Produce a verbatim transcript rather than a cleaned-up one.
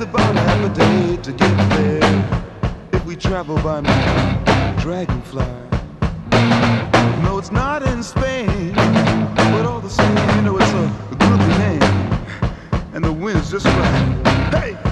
about half a day to get there if we travel by my dragonfly. No, it's not in Spain, but all the same, you know, it's a, a groovy name, and the wind's just right. Hey!